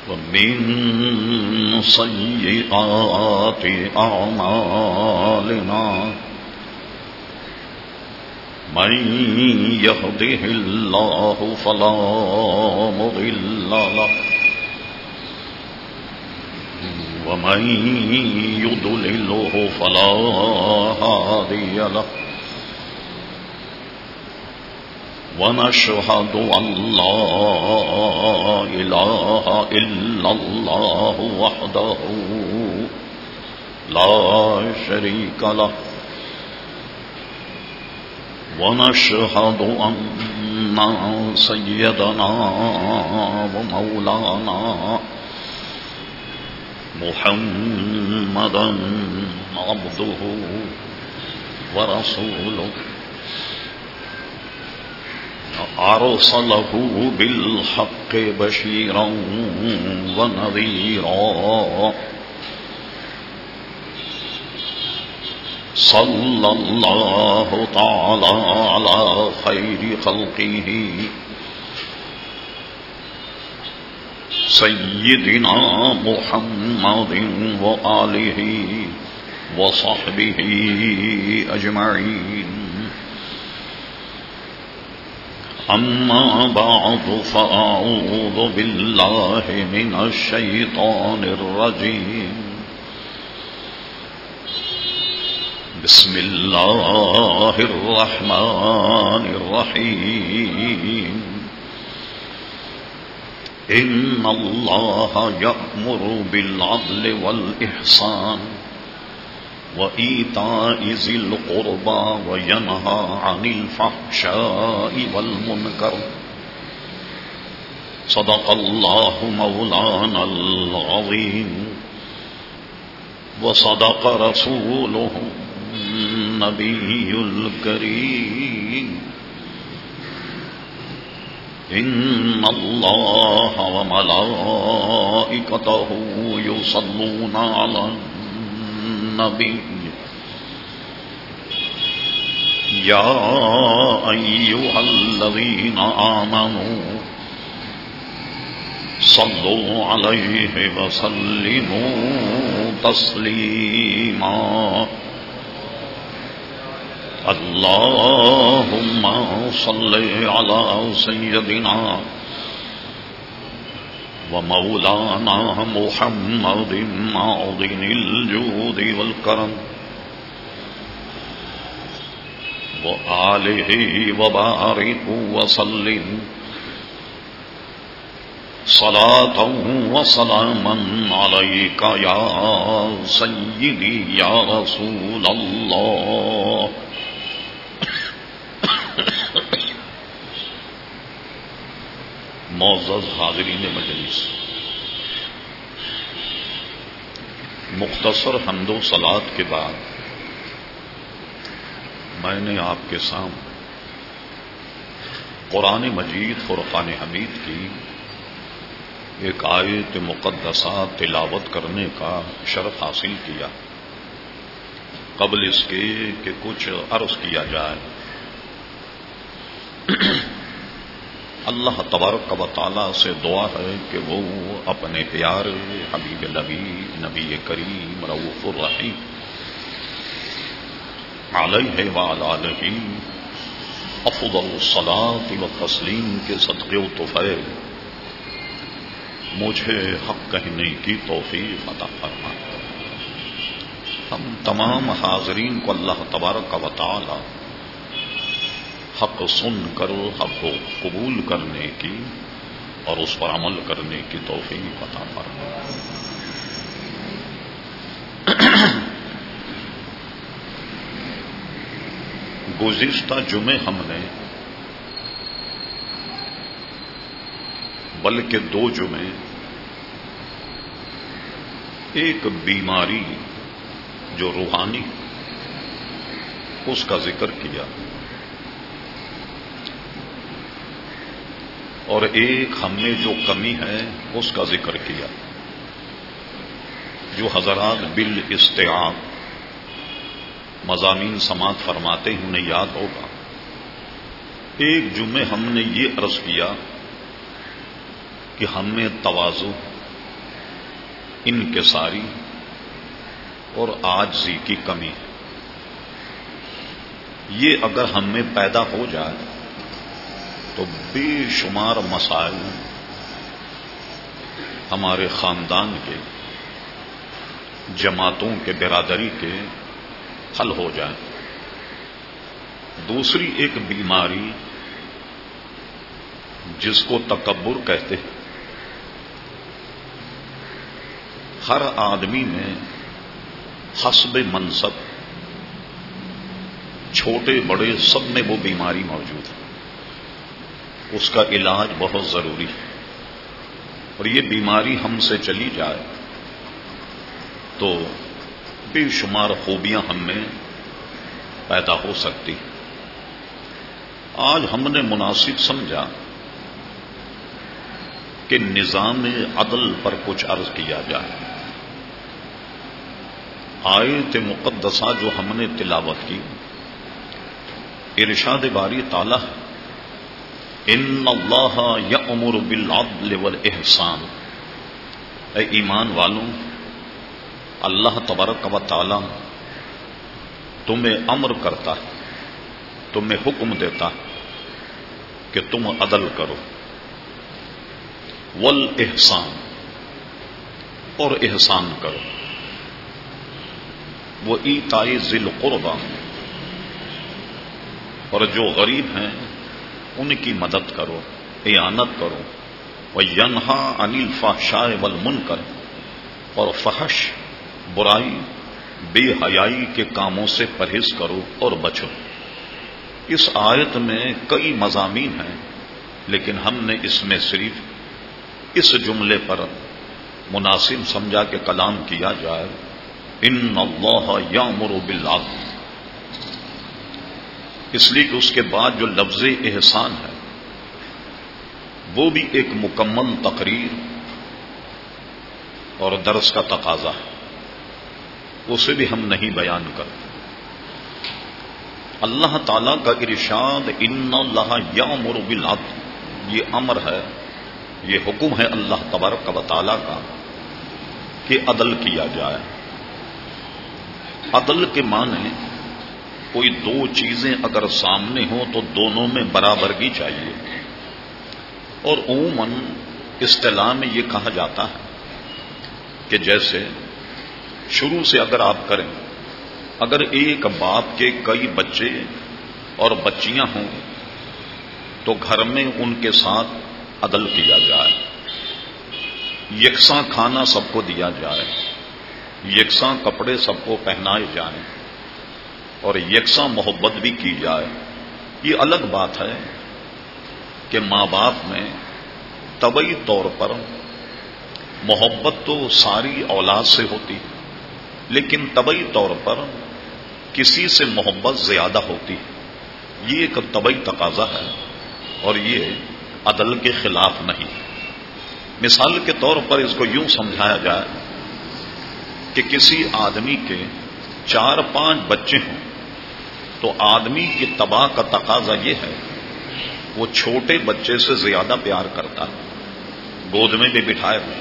ومن سيئات أعمالنا من يهده الله فلا مضل له ومن يضلله فلا هادي له ونشهد أن لا إله إلا الله وحده لا شريك له ونشهد أن سيدنا ومولانا محمدا عبده ورسوله أرسله بالحق بشيرا ونذيرا صلى الله تعالى على خير خلقه سيدنا محمد وآله وصحبه أجمعين أما بعد فأعوذ بالله من الشيطان الرجيم بسم الله الرحمن الرحيم إن الله يأمر بالعدل والإحسان وإيتاء ذي القربى وينهى عن الفحشاء والمنكر صدق الله مولانا العظيم وصدق رسوله النبي الكريم إن الله وملائكته يصلون على النبي يا أيها الذين آمنوا صلوا عليه وسلموا تسليما اللهم صل على سيدنا ومولانا محمد معدن الجود والكرم وآله وبارك وسلم صلاة وسلاما عليك يا سيدي يا رسول الله معزز حاضرین مجلس، مختصر حمد و صلات کے بعد میں نے آپ کے سامنے قرآن مجید فرقان حمید کی ایک آیت مقدسہ تلاوت کرنے کا شرف حاصل کیا۔ قبل اس کے کہ کچھ عرض کیا جائے، اللہ تبارک و تعالیٰ سے دعا ہے کہ وہ اپنے پیارے حبیب نبی کریم رؤوف الرحیم علیہ وعلی آلہ افضل الصلاۃ والتسلیم کے صدقے و طفیل مجھے حق کہنے کی توفیق عطا فرمائے۔ ہم تمام حاضرین کو اللہ تبارک و تعالی حق سن کر حق کو قبول کرنے کی اور اس پر عمل کرنے کی توفیق عطا فرمائے۔ گزشتہ جمعے ہم نے، بلکہ 2 جمعے، ایک بیماری جو روحانی اس کا ذکر کیا، اور ایک ہم نے جو کمی ہے اس کا ذکر کیا، جو حضرات بالاستیعاب مضامین سماعت فرماتے ہیں انہیں یاد ہوگا۔ ایک جمعے ہم نے یہ عرض کیا کہ ہم میں تواضع انکساری اور عاجزی کی کمی. یہ اگر ہم میں پیدا ہو جائے تو بے شمار مسائل ہمارے خاندان کے، جماعتوں کے، برادری کے حل ہو جائیں. دوسری ایک بیماری جس کو تکبر کہتے ہیں، ہر آدمی میں حسب منصب، چھوٹے بڑے سب میں وہ بیماری موجود ہے. اس کا علاج بہت ضروری ہے، اور یہ بیماری ہم سے چلی جائے تو بے شمار خوبیاں ہم میں پیدا ہو سکتی. آج ہم نے مناسب سمجھا کہ نظام عدل پر کچھ عرض کیا جائے. آیت مقدسہ جو ہم نے تلاوت کی، ارشاد باری تعالیٰ ان اللہ یأمر بالعدل والاحسان. اے ایمان والوں، اللہ تبارک و تعالی تمہیں امر کرتا ہے، تمہیں حکم دیتا ہے کہ تم عدل کرو. والاحسان، اور احسان کرو. وایتاء ذی القربی، اور جو غریب ہیں ان کی مدد کرو، اعانت کرو. وینہی عن الفحشاء والمنکر، اور فحش، برائی، بے حیائی کے کاموں سے پرہیز کرو اور بچو. اس آیت میں کئی مضامین ہیں، لیکن ہم نے اس میں صرف اس جملے پر مناسب سمجھا کہ کلام کیا جائے، ان اللہ یامر بالعدل. اس لیے کہ اس کے بعد جو لفظ احسان ہے وہ بھی ایک مکمل تقریر اور درس کا تقاضا ہے، اسے بھی ہم نہیں بیان کرتے. اللہ تعالی کا ارشاد ان اللہ یامر بالعدل، یہ امر ہے، یہ حکم ہے اللہ تبارک و تعالی کا کہ عدل کیا جائے. عدل کے معنی کوئی دو چیزیں اگر سامنے ہوں تو دونوں میں برابرگی چاہیے. اور عموماً اصطلاح میں یہ کہا جاتا ہے کہ جیسے شروع سے اگر آپ کریں، اگر ایک باپ کے کئی بچے اور بچیاں ہوں تو گھر میں ان کے ساتھ عدل کیا جائے، یکساں کھانا سب کو دیا جائے، یکساں کپڑے سب کو پہنائے جائیں، اور یکساں محبت بھی کی جائے. یہ الگ بات ہے کہ ماں باپ میں طبعی طور پر محبت تو ساری اولاد سے ہوتی، لیکن طبعی طور پر کسی سے محبت زیادہ ہوتی. یہ ایک طبعی تقاضا ہے اور یہ عدل کے خلاف نہیں. مثال کے طور پر اس کو یوں سمجھایا جائے کہ کسی آدمی کے 4-5 بچے ہوں تو آدمی کی طبع کا تقاضا یہ ہے وہ چھوٹے بچے سے زیادہ پیار کرتا ہے، گود میں بھی بٹھائے ہوئے.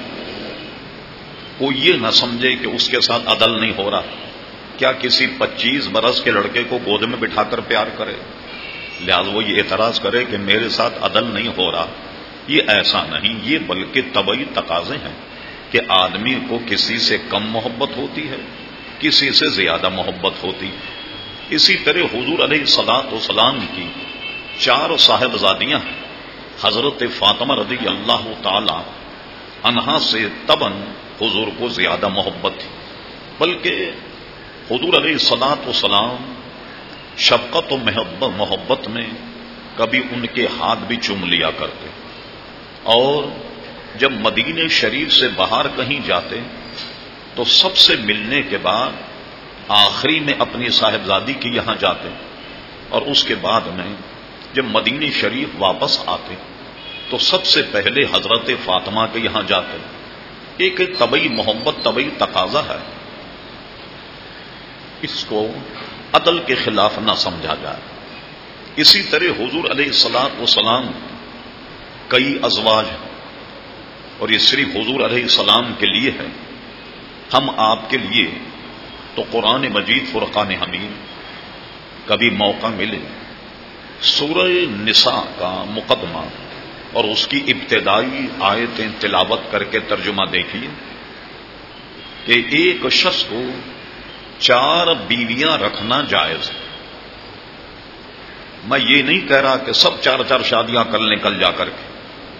وہ یہ نہ سمجھے کہ اس کے ساتھ عدل نہیں ہو رہا. کیا کسی 25 برس کے لڑکے کو گود میں بٹھا کر پیار کرے؟ لہذا وہ یہ اعتراض کرے کہ میرے ساتھ عدل نہیں ہو رہا. یہ ایسا نہیں، یہ بلکہ طبعی تقاضے ہیں کہ آدمی کو کسی سے کم محبت ہوتی ہے، کسی سے زیادہ محبت ہوتی. اسی طرح حضور علیہ الصلوۃ والسلام کی 4 صاحبزادیاں ہیں. حضرت فاطمہ رضی اللہ تعالی عنہا سے تباً حضور کو زیادہ محبت تھی، بلکہ حضور علیہ الصلوۃ والسلام شفقت و محبت میں کبھی ان کے ہاتھ بھی چوم لیا کرتے. اور جب مدینہ شریف سے باہر کہیں جاتے تو سب سے ملنے کے بعد آخری میں اپنی صاحبزادی کے یہاں جاتے، اور اس کے بعد میں جب مدینہ شریف واپس آتے تو سب سے پہلے حضرت فاطمہ کے یہاں جاتے. ایک طبعی محبت، طبعی تقاضا ہے. اس کو عدل کے خلاف نہ سمجھا جائے. اسی طرح حضور علیہ الصلوۃ والسلام کئی ازواج ہیں، اور یہ صرف حضور علیہ السلام کے لیے ہے. ہم آپ کے لیے تو قرآن مجید فرقان حمید کبھی موقع ملے سورہ نساء کا مقدمہ اور اس کی ابتدائی آیتیں تلاوت کر کے ترجمہ دیکھیے کہ ایک شخص کو 4 بیویاں رکھنا جائز ہے۔ میں یہ نہیں کہہ رہا کہ سب 4 شادیاں کر لیں کل جا کر کے،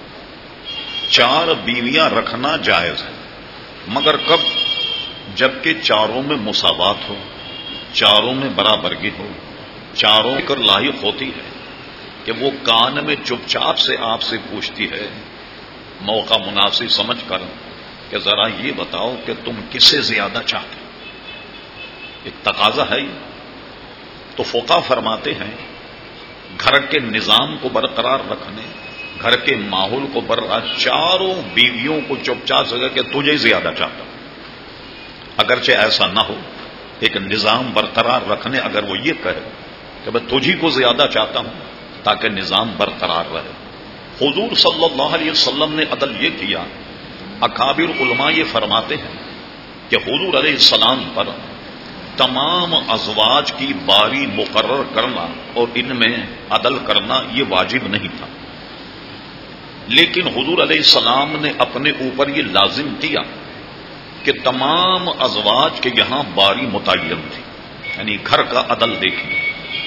4 بیویاں رکھنا جائز ہے، مگر کب؟ جبکہ چاروں میں مساوات ہو، چاروں میں برابرگی ہو، چاروں کر لاحق ہوتی ہے کہ وہ کان میں چپ چاپ سے آپ سے پوچھتی ہے موقع مناسب سمجھ کر کہ ذرا یہ بتاؤ کہ تم کسے زیادہ چاہتے ہو، ایک تقاضا ہے۔ تو فقہا فرماتے ہیں گھر کے نظام کو برقرار رکھنے، گھر کے ماحول کو برقرار، چاروں بیویوں کو چپ چاپ سے کہ تجھے زیادہ چاہتا ہوں، اگرچہ ایسا نہ ہو، ایک نظام برقرار رکھنے اگر وہ یہ کہے کہ میں تجھی کو زیادہ چاہتا ہوں تاکہ نظام برقرار رہے۔ حضور صلی اللہ علیہ وسلم نے عدل یہ کیا۔ اکابر علماء یہ فرماتے ہیں کہ حضور علیہ السلام پر تمام ازواج کی باری مقرر کرنا اور ان میں عدل کرنا یہ واجب نہیں تھا، لیکن حضور علیہ السلام نے اپنے اوپر یہ لازم کیا کہ تمام ازواج کے یہاں باری متعین تھی، یعنی گھر کا عدل دیکھیے،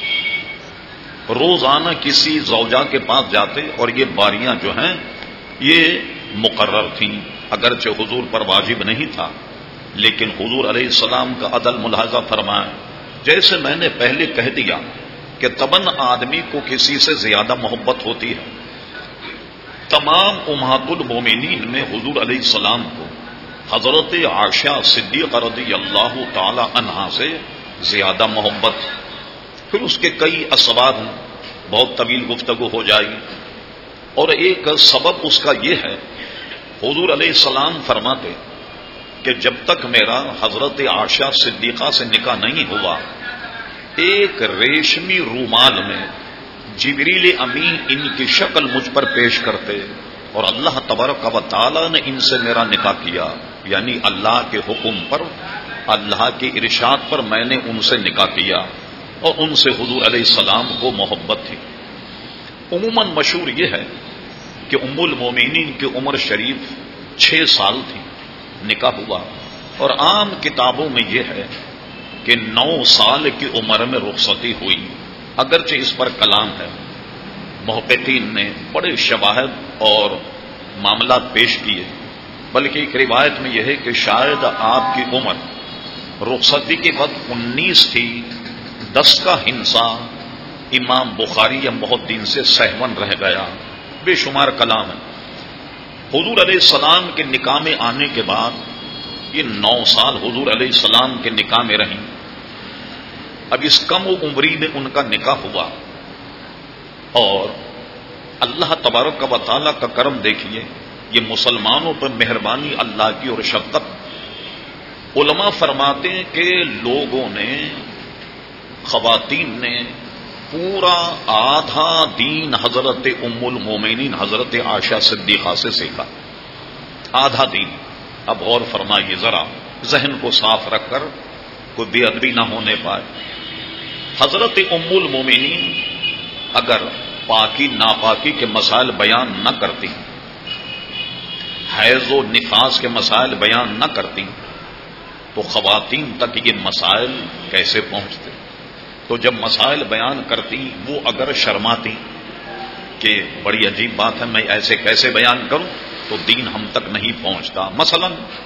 روزانہ کسی زوجہ کے پاس جاتے اور یہ باریاں جو ہیں یہ مقرر تھیں، اگرچہ حضور پر واجب نہیں تھا، لیکن حضور علیہ السلام کا عدل ملاحظہ فرمائیں۔ جیسے میں نے پہلے کہہ دیا کہ طبعاً آدمی کو کسی سے زیادہ محبت ہوتی ہے، تمام امہات المومنین میں حضور علیہ السلام کو حضرت عائشہ صدیقہ رضی اللہ تعالی عنہا سے زیادہ محبت، پھر اس کے کئی اسباب ہیں، بہت طویل گفتگو ہو جائے گی، اور ایک سبب اس کا یہ ہے حضور علیہ السلام فرماتے کہ جب تک میرا حضرت عائشہ صدیقہ سے نکاح نہیں ہوا، ایک ریشمی رومال میں جبریل امین ان کی شکل مجھ پر پیش کرتے اور اللہ تبارک و تعالی نے ان سے میرا نکاح کیا، یعنی اللہ کے حکم پر، اللہ کے ارشاد پر میں نے ان سے نکاح کیا، اور ان سے حضور علیہ السلام کو محبت تھی۔ عموماً مشہور یہ ہے کہ ام المومنین کی عمر شریف 6 سال تھی، نکاح ہوا، اور عام کتابوں میں یہ ہے کہ 9 سال کی عمر میں رخصتی ہوئی، اگرچہ اس پر کلام ہے، محققین نے بڑے شواہد اور معاملات پیش کیے، بلکہ ایک روایت میں یہ ہے کہ شاید آپ کی عمر رخصتی کے بعد 19 تھی، 10 کا ہنسا امام بخاری یا بہت دن سے سہون رہ گیا، بے شمار کلام ہے۔ حضور علیہ السلام کے نکاح میں آنے کے بعد یہ 9 سال حضور علیہ السلام کے نکاح میں رہیں۔ اب اس کم عمری میں ان کا نکاح ہوا، اور اللہ تبارک و تعالیٰ کا کرم دیکھیے، یہ مسلمانوں پر مہربانی اللہ کی اور شفقت۔ علماء فرماتے ہیں کہ لوگوں نے، خواتین نے پورا آدھا دین حضرت ام المومنین حضرت عائشہ صدیقہ سے سیکھا، آدھا دین۔ اب غور فرمائیے ذرا، ذہن کو صاف رکھ کر کوئی بے ادبی نہ ہونے پائے۔ حضرت ام المومنین اگر پاکی ناپاکی کے مسائل بیان نہ کرتی، حیض و نفاس کے مسائل بیان نہ کرتی، تو خواتین تک یہ مسائل کیسے پہنچتے؟ تو جب مسائل بیان کرتی وہ اگر شرماتی کہ بڑی عجیب بات ہے میں ایسے کیسے بیان کروں، تو دین ہم تک نہیں پہنچتا۔ مثلا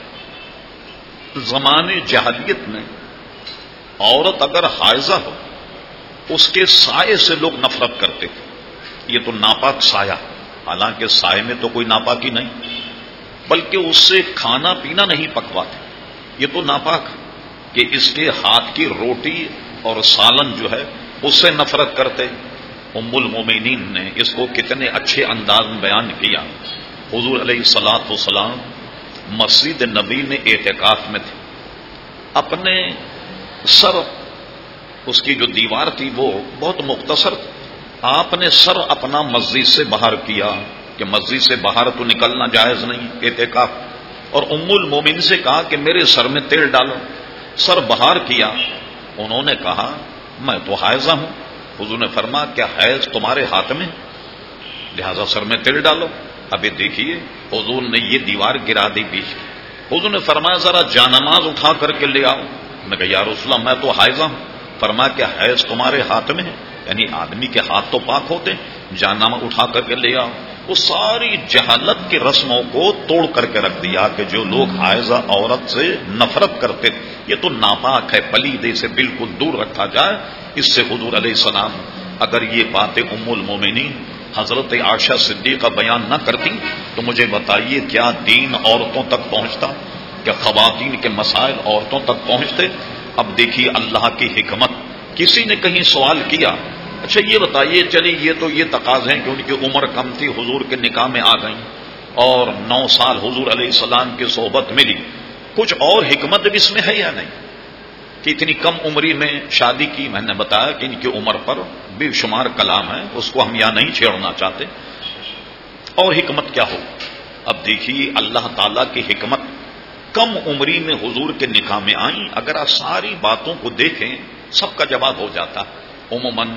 زمانے جاہلیت میں عورت اگر حائضہ ہو، اس کے سائے سے لوگ نفرت کرتے تھے، یہ تو ناپاک سایہ، حالانکہ سائے میں تو کوئی ناپاکی نہیں، بلکہ اس سے کھانا پینا نہیں پکواتے، یہ تو ناپاک کہ اس کے ہاتھ کی روٹی اور سالن جو ہے اس سے نفرت کرتے۔ ام المومنین نے اس کو کتنے اچھے انداز میں بیان کیا۔ حضور علیہ الصلوۃ والسلام مسجد نبی میں اعتکاف میں تھے، اپنے سر، اس کی جو دیوار تھی وہ بہت مختصر تھی، آپ نے سر اپنا مسجد سے باہر کیا کہ مسجد سے باہر تو نکلنا جائز نہیں، اعتکاف۔ اور ام المومن سے کہا کہ میرے سر میں تیل ڈالو. سر بہار کیا. انہوں نے کہا میں تو حائضہ ہوں. حضور نے فرمایا کیا حیض تمہارے ہاتھ میں؟ لہذا سر میں تیل ڈالو. ابھی دیکھیے حضور نے یہ دیوار گرا دی بیچ کی. حضور نے فرمایا ذرا جانماز اٹھا کر کے لے آؤ. میں کہا یا رسول اللہ میں تو حائضہ ہوں. فرمایا کہ حیض تمہارے ہاتھ میں ہے؟ یعنی آدمی کے ہاتھ تو پاک ہوتے ہیں. جانماز اٹھا کر کے لے آؤ. وہ ساری جہالت کی رسموں کو توڑ کر کے رکھ دیا کہ جو لوگ حائضہ عورت سے نفرت کرتے یہ تو ناپاک ہے، پلید، اسے بالکل دور رکھا جائے. اس سے حضور علیہ السلام اگر یہ باتیں ام المومنین حضرت عائشہ صدیقہ بیان نہ کرتی تو مجھے بتائیے کیا دین عورتوں تک پہنچتا، کیا خواتین کے مسائل عورتوں تک پہنچتے؟ اب دیکھیے اللہ کی حکمت. کسی نے کہیں سوال کیا اچھا یہ بتائیے چلیے یہ تو یہ تقاضے ہیں کہ ان کی عمر کم تھی، حضور کے نکاح میں آ گئیں اور 9 سال حضور علیہ السلام کی صحبت ملی، کچھ اور حکمت بھی اس میں ہے یا نہیں کہ اتنی کم عمری میں شادی کی؟ میں نے بتایا کہ ان کی عمر پر بے شمار کلام ہے، اس کو ہم یہاں نہیں چھیڑنا چاہتے. اور حکمت کیا ہو؟ اب دیکھیے اللہ تعالیٰ کی حکمت. کم عمری میں حضور کے نکاح میں آئیں. اگر آپ ساری باتوں کو دیکھیں سب کا جواب ہو جاتا. عموماً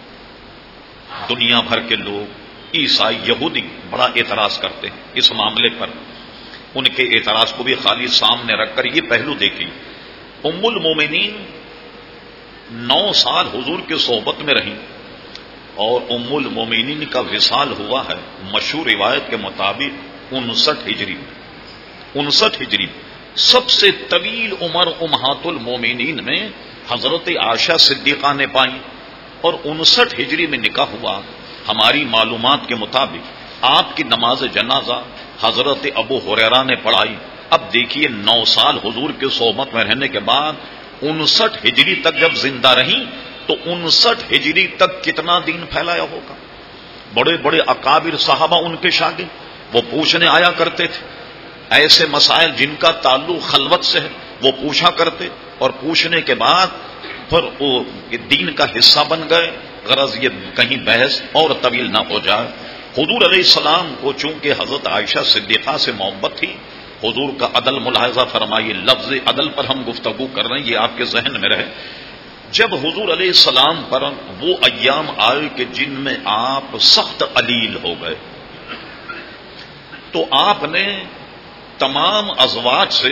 دنیا بھر کے لوگ عیسائی یہودی بڑا اعتراض کرتے ہیں اس معاملے پر. ان کے اعتراض کو بھی خالی سامنے رکھ کر یہ پہلو دیکھیں. ام المومنین 9 سال حضور کی صحبت میں رہیں اور ام المومنین کا وصال ہوا ہے مشہور روایت کے مطابق 59 ہجری میں. 59 ہجری سب سے طویل عمر امہات المومنین میں حضرت عائشہ صدیقہ نے پائی اور 59 ہجری میں نکاح ہوا. ہماری معلومات کے مطابق آپ کی نماز جنازہ حضرت ابو ہریرہ نے پڑھائی. اب دیکھیے 9 سال حضور کے صحبت میں رہنے کے بعد 59 ہجری تک جب زندہ رہیں تو 59 ہجری تک کتنا دین پھیلایا ہوگا. بڑے بڑے اکابر صحابہ ان کے شاگرد وہ پوچھنے آیا کرتے تھے. ایسے مسائل جن کا تعلق خلوت سے ہے وہ پوچھا کرتے اور پوچھنے کے بعد پھر وہ دین کا حصہ بن گئے. غرض یہ کہیں بحث اور طویل نہ ہو جائے. حضور علیہ السلام کو چونکہ حضرت عائشہ صدیقہ سے محبت تھی، حضور کا عدل ملاحظہ فرمائیے. لفظ عدل پر ہم گفتگو کر رہے ہیں، یہ آپ کے ذہن میں رہے. جب حضور علیہ السلام پر وہ ایام آئے کہ جن میں آپ سخت علیل ہو گئے تو آپ نے تمام ازواج سے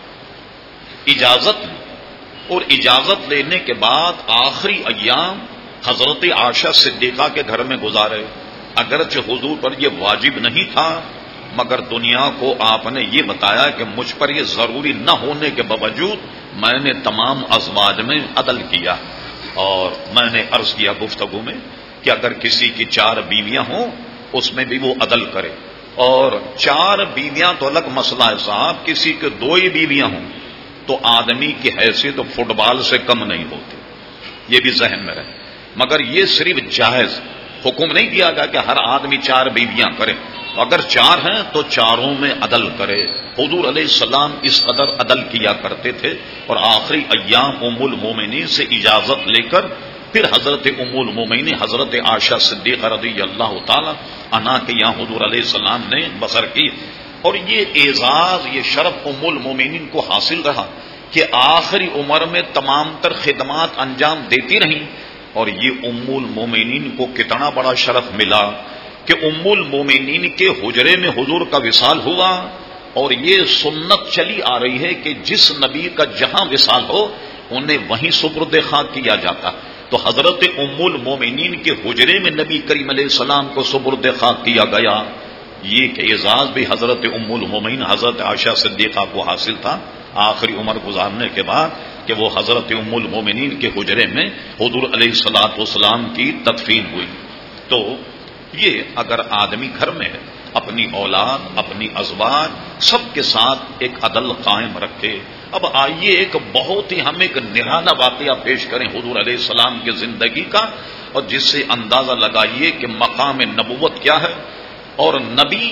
اجازت لی اور اجازت لینے کے بعد آخری ایام حضرت عائشہ صدیقہ کے گھر میں گزارے. اگرچہ حضور پر یہ واجب نہیں تھا مگر دنیا کو آپ نے یہ بتایا کہ مجھ پر یہ ضروری نہ ہونے کے باوجود میں نے تمام ازواج میں عدل کیا. اور میں نے عرض کیا گفتگو میں کہ اگر کسی کی 4 بیویاں ہوں اس میں بھی وہ عدل کرے. اور 4 بیویاں تو الگ مسئلہ ہے صاحب، کسی کے 2 ہی بیویاں ہوں تو آدمی کی حیثیت تو فٹ بال سے کم نہیں ہوتی، یہ بھی ذہن میں رہے. مگر یہ صرف جائز، حکم نہیں دیا گیا کہ ہر آدمی 4 بیویاں کرے. اگر 4 ہیں تو 4 میں عدل کرے. حضور علیہ السلام اس قدر عدل کیا کرتے تھے اور آخری ایام ام المومنین سے اجازت لے کر پھر حضرت ام المومنین حضرت عائشہ صدیقہ رضی اللہ تعالی عنہا کے یہاں حضور علیہ السلام نے بسر کی. اور یہ اعزاز، یہ شرف ام المومنین کو حاصل رہا کہ آخری عمر میں تمام تر خدمات انجام دیتی رہیں. اور یہ ام المومنین کو کتنا بڑا شرف ملا کہ ام المومنین کے حجرے میں حضور کا وصال ہوا. اور یہ سنت چلی آ رہی ہے کہ جس نبی کا جہاں وصال ہو انہیں وہیں سپرد خاک کیا جاتا. تو حضرت ام المومنین کے حجرے میں نبی کریم علیہ السلام کو سپرد خاک کیا گیا. یہ کہ اعزاز بھی حضرت ام المومنین حضرت عائشہ صدیقہ کو حاصل تھا آخری عمر گزارنے کے بعد کہ وہ حضرت ام المومنین کے حجرے میں حضور علیہ الصلوۃ والسلام کی تدفین ہوئی. تو یہ اگر آدمی گھر میں ہے اپنی اولاد اپنی ازواج سب کے ساتھ ایک عدل قائم رکھے. اب آئیے ایک بہت ہی ہم ایک نرالا واقعہ پیش کریں حضور علیہ السلام کی زندگی کا اور جس سے اندازہ لگائیے کہ مقام نبوت کیا ہے. اور نبی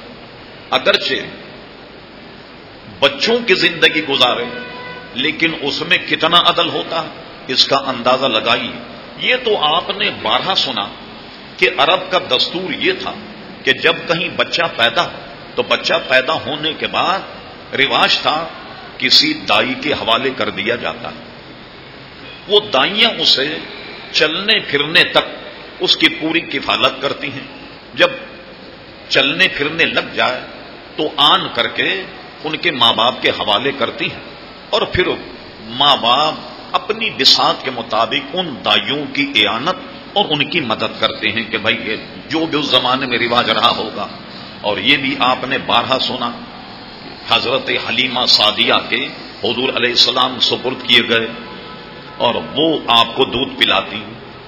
اگرچہ بچوں کی زندگی گزارے لیکن اس میں کتنا عدل ہوتا ہے اس کا اندازہ لگائیے. یہ تو آپ نے 12 سنا کہ عرب کا دستور یہ تھا کہ جب کہیں بچہ پیدا تو بچہ پیدا ہونے کے بعد رواج تھا کسی دائی کے حوالے کر دیا جاتا، وہ دائیاں اسے چلنے پھرنے تک اس کی پوری کفالت کرتی ہیں، جب چلنے پھرنے لگ جائے تو آن کر کے ان کے ماں باپ کے حوالے کرتی ہیں، اور پھر ماں باپ اپنی بساط کے مطابق ان دائیوں کی اعانت اور ان کی مدد کرتے ہیں کہ بھائی یہ جو بھی اس زمانے میں رواج رہا ہوگا۔ اور یہ بھی آپ نے بارہا سنا، حضرت حلیمہ سعدیہ کے حضور علیہ السلام سپرد کیے گئے اور وہ آپ کو دودھ پلاتی۔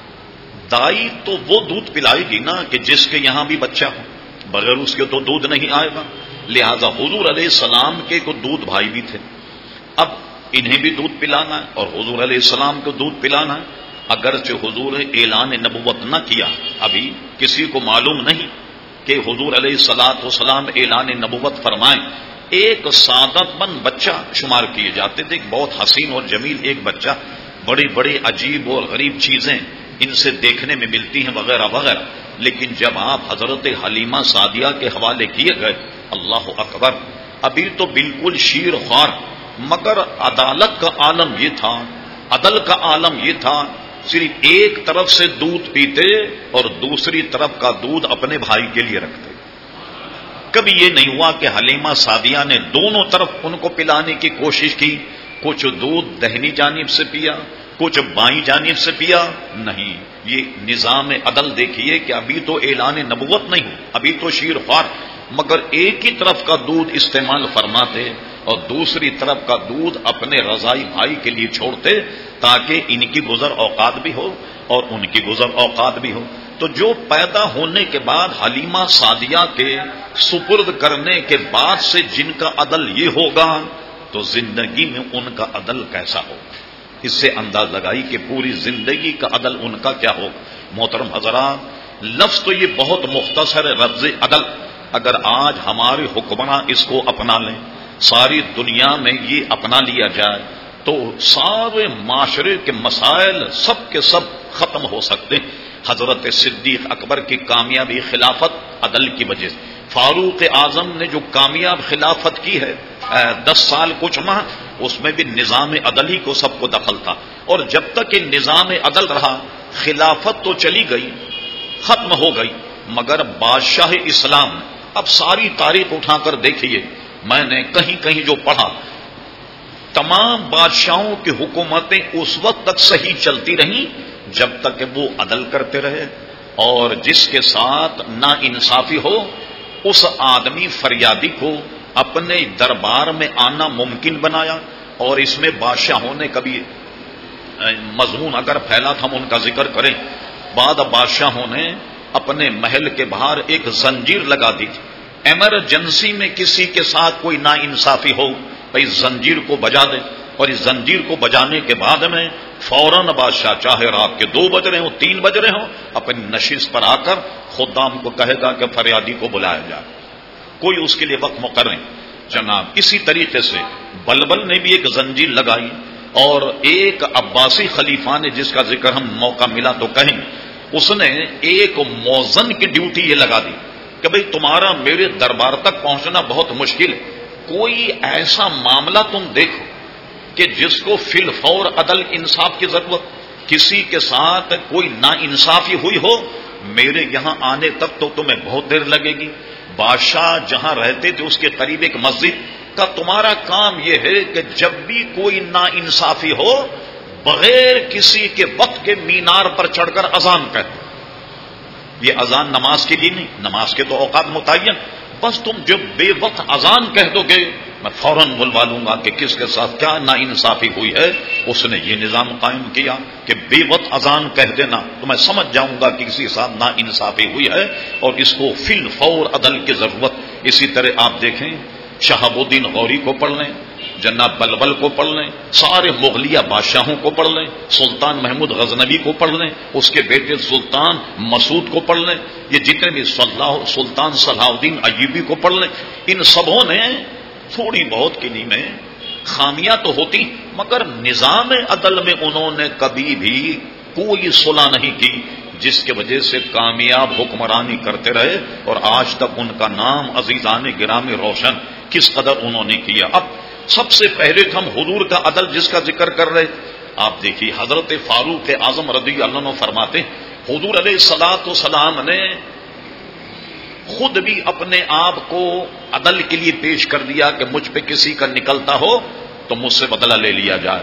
دائی تو وہ دودھ پلائے گی نا کہ جس کے یہاں بھی بچہ ہو، بغیر اس کے تو دودھ نہیں آئے گا، لہذا حضور علیہ السلام کے کو دودھ بھائی بھی تھے، اب انہیں بھی دودھ پلانا ہے اور حضور علیہ السلام کو دودھ پلانا ہے۔ اگرچہ حضور نے اعلان نبوت نہ کیا، ابھی کسی کو معلوم نہیں کہ حضور علیہ السلام اعلان نبوت فرمائیں، ایک سعادت مند بچہ شمار کیے جاتے تھے، بہت حسین اور جمیل ایک بچہ، بڑی بڑی عجیب اور غریب چیزیں ان سے دیکھنے میں ملتی ہیں وغیرہ وغیرہ، لیکن جب آپ حضرت حلیمہ سعدیہ کے حوالے کیے گئے، اللہ اکبر، ابھی تو بالکل شیر خوار، مگر عدالت کا عالم یہ تھا، عدل کا عالم یہ تھا، صرف ایک طرف سے دودھ پیتے اور دوسری طرف کا دودھ اپنے بھائی کے لیے رکھتے۔ کبھی یہ نہیں ہوا کہ حلیمہ سعدیہ نے دونوں طرف ان کو پلانے کی کوشش کی، کچھ دودھ دہنی جانب سے پیا، کچھ بائیں جانب سے پیا، نہیں، یہ نظام عدل دیکھیے کہ ابھی تو اعلان نبوت نہیں، ابھی تو شیر خوار، مگر ایک ہی طرف کا دودھ استعمال فرماتے اور دوسری طرف کا دودھ اپنے رضائی بھائی کے لیے چھوڑتے تاکہ ان کی گزر اوقات بھی ہو اور ان کی گزر اوقات بھی ہو۔ تو جو پیدا ہونے کے بعد حلیمہ سعدیہ کے سپرد کرنے کے بعد سے جن کا عدل یہ ہوگا تو زندگی میں ان کا عدل کیسا ہوگا، اس سے انداز لگائی کہ پوری زندگی کا عدل ان کا کیا ہوگا۔ محترم حضرات، لفظ تو یہ بہت مختصر ہے، لفظ عدل، اگر آج ہمارے حکمراں اس کو اپنا لیں، ساری دنیا میں یہ اپنا لیا جائے تو سارے معاشرے کے مسائل سب کے سب ختم ہو سکتے ہیں۔ حضرت صدیق اکبر کی کامیابی خلافت عدل کی وجہ سے، فاروق اعظم نے جو کامیاب خلافت کی ہے 10 سال کچھ ماہ، اس میں بھی نظام عدل ہی کو سب کو دخل تھا، اور جب تک یہ نظام عدل رہا خلافت تو چلی گئی، ختم ہو گئی، مگر بادشاہ اسلام، اب ساری تاریخ اٹھا کر دیکھیے، میں نے کہیں کہیں جو پڑھا، تمام بادشاہوں کی حکومتیں اس وقت تک صحیح چلتی رہیں جب تک کہ وہ عدل کرتے رہے، اور جس کے ساتھ نا انصافی ہو اس آدمی فریادی کو اپنے دربار میں آنا ممکن بنایا، اور اس میں بادشاہوں نے کبھی مضمون اگر پھیلا تھا ہم ان کا ذکر کریں، بعد بادشاہوں نے اپنے محل کے باہر ایک زنجیر لگا دی تھی، ایمرجنسی میں کسی کے ساتھ کوئی نا انصافی ہو بھائی زنجیر کو بجا دے، اور اس زنجیر کو بجانے کے بعد میں فوراً بادشاہ چاہے رات کے 2 بج رہے ہوں 3 بج رہے ہوں اپنی نشست پر آ کر خدام کو کہے گا کہ فریادی کو بلایا جائے، کوئی اس کے لیے وقت مقرر نہیں جناب۔ اسی طریقے سے بلبل نے بھی ایک زنجیر لگائی، اور ایک عباسی خلیفہ نے جس کا ذکر ہم موقع ملا تو کہیں، اس نے ایک موزن کی ڈیوٹی یہ لگا دی کہ بھئی تمہارا میرے دربار تک پہنچنا بہت مشکل ہے، کوئی ایسا معاملہ تم دیکھو کہ جس کو فی الفور عدل انصاف کی ضرورت، کسی کے ساتھ کوئی نا انصافی ہوئی ہو، میرے یہاں آنے تک تو تمہیں بہت دیر لگے گی۔ بادشاہ جہاں رہتے تھے اس کے قریب ایک مسجد کا، تمہارا کام یہ ہے کہ جب بھی کوئی نا انصافی ہو بغیر کسی کے وقت کے مینار پر چڑھ کر اذان کہتے، یہ اذان نماز کے لیے نہیں، نماز کے تو اوقات متعین، بس تم جب بے وقت اذان کہہ دو گے میں فوراً بلوا لوں گا کہ کس کے ساتھ کیا نا انصافی ہوئی ہے۔ اس نے یہ نظام قائم کیا کہ بے وقت اذان کہہ دینا تو میں سمجھ جاؤں گا کہ کسی کے ساتھ نا انصافی ہوئی ہے، اور اس کو فی الفور عدل کی ضرورت۔ اسی طرح آپ دیکھیں شہاب الدین غوری کو پڑھ لیں، جناب بلبل کو پڑھ لیں، سارے مغلیہ بادشاہوں کو پڑھ لیں، سلطان محمود غزنوی کو پڑھ لیں، اس کے بیٹے سلطان مسعود کو پڑھ لیں، یہ جتنے بھی سلطان صلاح الدین ایوبی کو پڑھ لیں، ان سبوں نے تھوڑی بہت کنی میں خامیاں تو ہوتی مگر نظام عدل میں انہوں نے کبھی بھی کوئی صلح نہیں کی۔ جس کی وجہ سے کامیاب حکمرانی کرتے رہے اور آج تک ان کا نام عزیزان گرامی روشن کس قدر انہوں نے کیا. اب سب سے پہلے ہم حضور کا عدل جس کا ذکر کر رہے, آپ دیکھیے حضرت فاروق اعظم رضی اللہ عنہ فرماتے حضور علیہ الصلوۃ والسلام نے خود بھی اپنے آپ کو عدل کے لیے پیش کر دیا کہ مجھ پہ کسی کا نکلتا ہو تو مجھ سے بدلہ لے لیا جائے.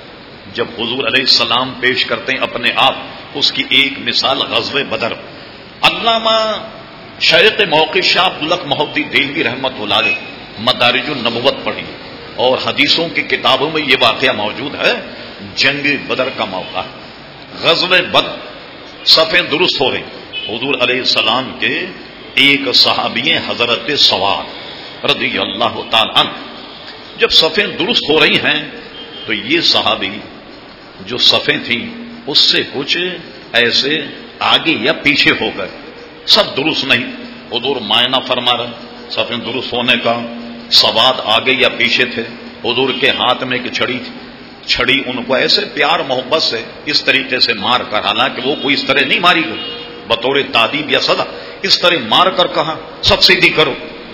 جب حضور علیہ السلام پیش کرتے ہیں اپنے آپ, اس کی ایک مثال غزوہ بدر. علامہ شیخ موقع شاہ عبداللہ محدثی دہلوی رحمۃ اللہ علیہ مدارج النبوت پڑھی اور حدیثوں کی کتابوں میں یہ واقعہ موجود ہے. جنگ بدر کا موقع, غزوہ بدر, صفیں درست ہو رہی. حضور علیہ السلام کے ایک صحابی حضرت سواد رضی اللہ تعالی عنہ, جب صفیں درست ہو رہی ہیں تو یہ صحابی جو صفیں تھیں اس سے کچھ ایسے آگے یا پیچھے ہو گئے, سب درست نہیں. حضور معائنہ فرما رہے صفیں درست ہونے کا. سواد آگے یا پیچھے تھے. حضور کے ہاتھ میں ایک چھڑی تھی, چھڑی ان کو ایسے پیار محبت سے اس طریقے سے مار کر, حالانکہ وہ کوئی اس طرح نہیں ماری گئی بطور تعدیب یا سزا, اس طرح مار کر کہا سب سیدھی کرو.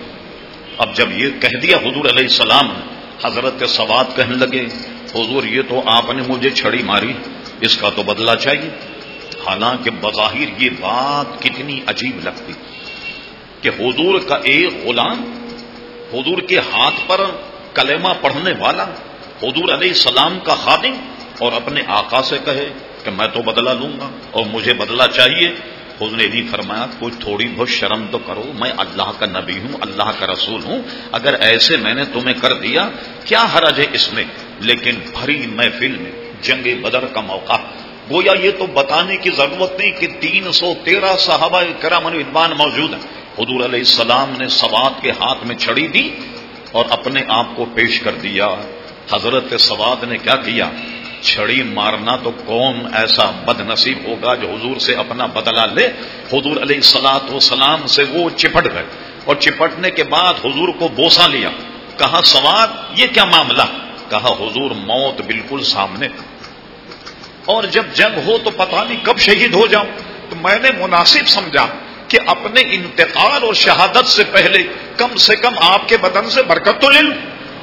اب جب یہ کہہ دیا حضور علیہ السلام نے, حضرت سواد کہنے لگے حضور یہ تو آپ نے مجھے چھڑی ماری, اس کا تو بدلہ چاہیے. حالانکہ بظاہر یہ بات کتنی عجیب لگتی کہ حضور کا ایک غلام, حضور کے ہاتھ پر کلمہ پڑھنے والا, حضور علیہ السلام کا خادم, اور اپنے آقا سے کہے کہ میں تو بدلہ لوں گا اور مجھے بدلہ چاہیے. حضور نے نہیں فرمایا کچھ تھوڑی بہت شرم تو کرو, میں اللہ کا نبی ہوں, اللہ کا رسول ہوں, اگر ایسے میں نے تمہیں کر دیا کیا حرج ہے اس میں. لیکن بھری محفل میں جنگ بدر کا موقع, گویا یہ تو بتانے کی ضرورت نہیں کہ 313 صحابہ کرام رضوان موجود ہیں. حضور علیہ السلام نے سواد کے ہاتھ میں چھڑی دی اور اپنے آپ کو پیش کر دیا. حضرت سواد نے کیا کیا, چھڑی مارنا تو کون ایسا بد نصیب ہوگا جو حضور سے اپنا بدلہ لے. حضور علیہ الصلوۃ والسلام سے وہ چپٹ گئے اور چپٹنے کے بعد حضور کو بوسہ لیا. کہا سواد یہ کیا معاملہ, کہا حضور موت بالکل سامنے, اور جب جنگ ہو تو پتہ نہیں کب شہید ہو جاؤں, تو میں نے مناسب سمجھا کہ اپنے انتقال اور شہادت سے پہلے کم سے کم آپ کے بدن سے برکت تو لے لوں.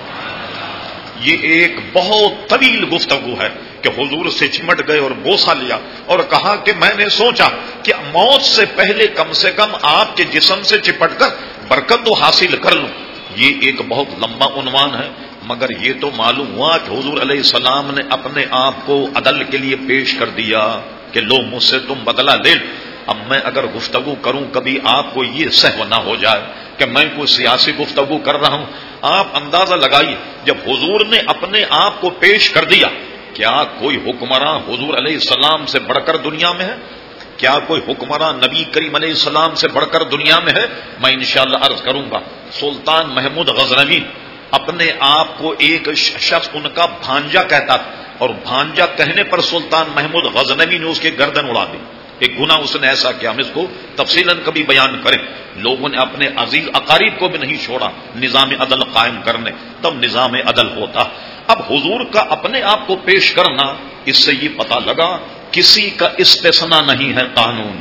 یہ ایک بہت طویل گفتگو ہے کہ حضور سے چمٹ گئے اور بوسہ لیا اور کہا کہ میں نے سوچا کہ موت سے پہلے کم سے کم آپ کے جسم سے چپٹ کر برکت تو حاصل کر لوں. یہ ایک بہت لمبا عنوان ہے, مگر یہ تو معلوم ہوا کہ حضور علیہ السلام نے اپنے آپ کو عدل کے لیے پیش کر دیا کہ لو مجھ سے تم بدلہ لے. اب میں اگر گفتگو کروں کبھی آپ کو یہ سہو نہ ہو جائے کہ میں کوئی سیاسی گفتگو کر رہا ہوں. آپ اندازہ لگائیے جب حضور نے اپنے آپ کو پیش کر دیا, کیا کوئی حکمراں حضور علیہ السلام سے بڑھ کر دنیا میں ہے؟ کیا کوئی حکمراں نبی کریم علیہ السلام سے بڑھ کر دنیا میں ہے؟ میں انشاءاللہ عرض کروں گا. سلطان محمود غزنوی اپنے آپ کو ایک شخص ان کا بھانجا کہتا تھا, اور بھانجا کہنے پر سلطان محمود غزنوی نے اس کی گردن اڑا دی. ایک گناہ اس نے ایسا کیا, ہم اس کو تفصیلاً کبھی بیان کریں. لوگوں نے اپنے عزیز اقارب کو بھی نہیں چھوڑا نظام عدل قائم کرنے, تب نظام عدل ہوتا. اب حضور کا اپنے آپ کو پیش کرنا, اس سے یہ پتہ لگا کسی کا استثناء نہیں ہے قانون.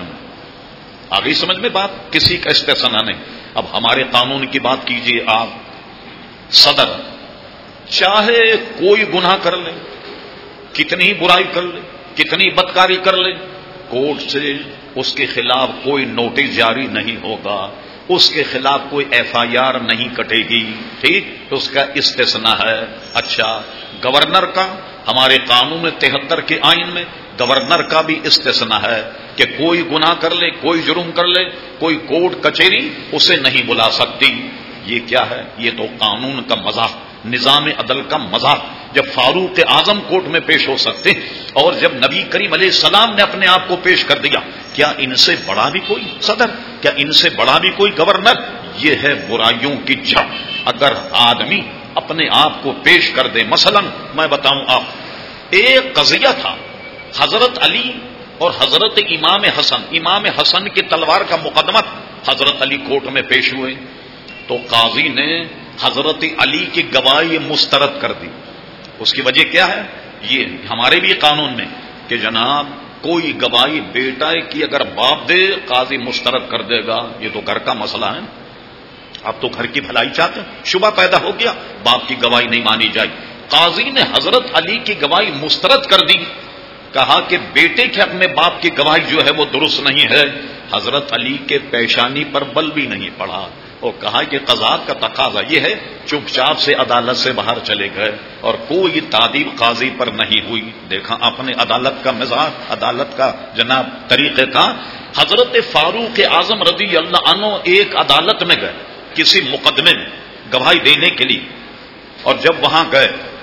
آگئی سمجھ میں بات, کسی کا استثناء نہیں. اب ہمارے قانون کی بات کیجئے آپ, صدر چاہے کوئی گناہ کر لے, کتنی برائی کر لے, کتنی بدکاری کر لے, کورٹ سے اس کے خلاف کوئی نوٹس جاری نہیں ہوگا, اس کے خلاف کوئی ایف آئی آر نہیں کٹے گی. ٹھیک, تو اس کا استثناء ہے. اچھا, گورنر کا ہمارے قانون 73 کے آئین میں گورنر کا بھی استثناء ہے کہ کوئی گناہ کر لے, کوئی جرم کر لے, کوئی کورٹ کچہری اسے نہیں بلا سکتی. یہ کیا ہے؟ یہ تو قانون کا مذاق, نظام عدل کا مذاق. جب فاروق اعظم کورٹ میں پیش ہو سکتے اور جب نبی کریم علیہ السلام نے اپنے آپ کو پیش کر دیا, کیا ان سے بڑا بھی کوئی صدر, کیا ان سے بڑا بھی کوئی گورنر؟ یہ ہے برائیوں کی جڑ. اگر آدمی اپنے آپ کو پیش کر دے, مثلا میں بتاؤں آپ, ایک قضیہ تھا حضرت علی اور حضرت امام حسن کی تلوار کا مقدمہ. حضرت علی کورٹ میں پیش ہوئے تو قاضی نے حضرت علی کی گواہی مسترد کر دی. اس کی وجہ کیا ہے؟ یہ ہمارے بھی قانون میں کہ جناب کوئی گواہی بیٹا کی اگر باپ دے قاضی مشترک کر دے گا، یہ تو گھر کا مسئلہ ہے، اب تو گھر کی بھلائی چاہتے ہیں، شبہ پیدا ہو گیا، باپ کی گواہی نہیں مانی جائے، قاضی نے حضرت علی کی گواہی مسترد کر دی، کہا کہ بیٹے کے حق میں باپ کی گواہی جو ہے وہ درست نہیں ہے، حضرت علی کے پیشانی پر بل بھی نہیں پڑا، اور کہا کہ قضات کا تقاضا یہ ہے، چپ چاپ سے عدالت سے باہر چلے گئے اور کوئی تعدیب قاضی پر نہیں ہوئی۔ دیکھا اپنے عدالت کا مزاج، عدالت کا جناب طریقے کا۔ حضرت فاروق اعظم رضی اللہ عنہ ایک عدالت میں گئے کسی مقدمے میں گواہی دینے کے لیے، اور جب وہاں گئے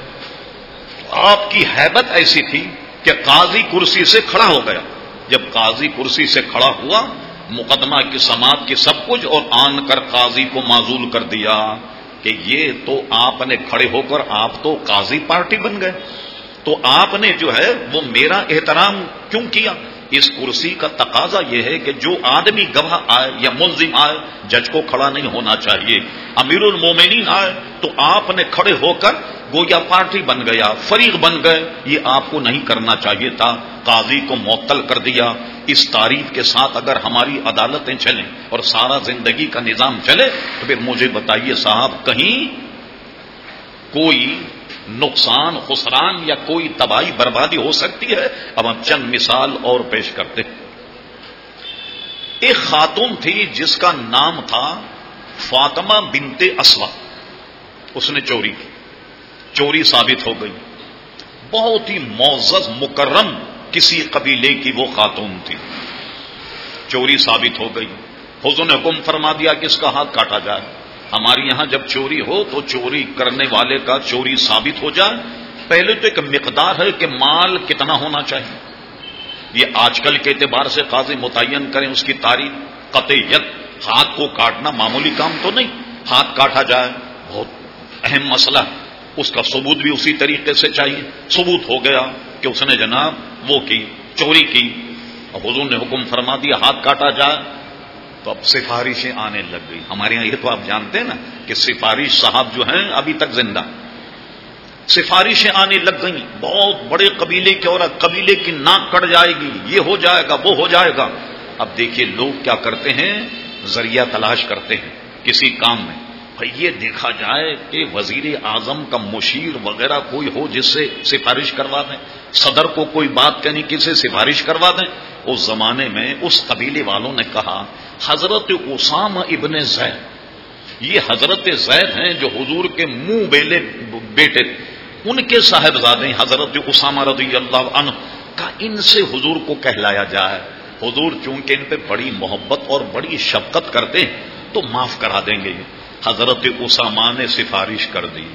آپ کی ہیبت ایسی تھی کہ قاضی کرسی سے کھڑا ہو گیا۔ جب قاضی کرسی سے کھڑا ہوا، مقدمہ کی سماعت کی سب کچھ، اور آن کر قاضی کو معزول کر دیا کہ یہ تو آپ نے کھڑے ہو کر آپ تو قاضی پارٹی بن گئے، تو آپ نے جو ہے وہ میرا احترام کیوں کیا؟ اس کرسی کا تقاضا یہ ہے کہ جو آدمی گواہ آئے یا ملزم آئے، جج کو کھڑا نہیں ہونا چاہیے، امیر المومنین آئے تو آپ نے کھڑے ہو کر گویا پارٹی بن گیا، فریق بن گئے، یہ آپ کو نہیں کرنا چاہیے تھا، قاضی کو معطل کر دیا۔ اس تعریف کے ساتھ اگر ہماری عدالتیں چلیں اور سارا زندگی کا نظام چلے تو پھر مجھے بتائیے صاحب، کہیں کوئی نقصان خسران یا کوئی تباہی بربادی ہو سکتی ہے؟ اب ہم چند مثال اور پیش کرتے ہیں۔ ایک خاتون تھی جس کا نام تھا فاطمہ بنت اسود، اس نے چوری کی، چوری ثابت ہو گئی، بہت ہی معزز مکرم کسی قبیلے کی وہ خاتون تھی، چوری ثابت ہو گئی، حضور نے حکم فرما دیا کہ اس کا ہاتھ کاٹا جائے۔ ہمارے یہاں جب چوری ہو تو چوری کرنے والے کا چوری ثابت ہو جائے، پہلے تو ایک مقدار ہے کہ مال کتنا ہونا چاہیے، یہ آج کل کے اعتبار سے قاضی متعین کریں اس کی تاریخ، قطعیت ہاتھ کو کاٹنا معمولی کام تو نہیں، ہاتھ کاٹا جائے بہت اہم مسئلہ، اس کا ثبوت بھی اسی طریقے سے چاہیے، ثبوت ہو گیا کہ اس نے جناب وہ کی، چوری کی، اور حضور نے حکم فرما دیا ہاتھ کاٹا جائے، تو اب سفارشیں آنے لگ گئی۔ ہمارے یہاں یہ تو آپ جانتے ہیں نا کہ سفارش صاحب جو ہیں ابھی تک زندہ، سفارشیں آنے لگ گئیں، بہت بڑے قبیلے کی عورت، قبیلے کی ناک کٹ جائے گی، یہ ہو جائے گا وہ ہو جائے گا۔ اب دیکھیے لوگ کیا کرتے ہیں، ذریعہ تلاش کرتے ہیں کسی کام میں، بھائی یہ دیکھا جائے کہ وزیر اعظم کا مشیر وغیرہ کوئی ہو جس سے سفارش کروا دیں، صدر کو کوئی بات کہنی کسی سے سفارش کروا دیں۔ اس زمانے میں اس قبیلے والوں نے کہا حضرت اسامہ ابن زید، یہ حضرت زید ہیں جو حضور کے منہ بیلے بیٹے، ان کے صاحبزادے حضرت اسامہ رضی اللہ عنہ کا، ان سے حضور کو کہلایا جائے، حضور چونکہ ان پہ بڑی محبت اور بڑی شفقت کرتے ہیں تو معاف کرا دیں گے۔ حضرت اسامہ نے سفارش کر دی،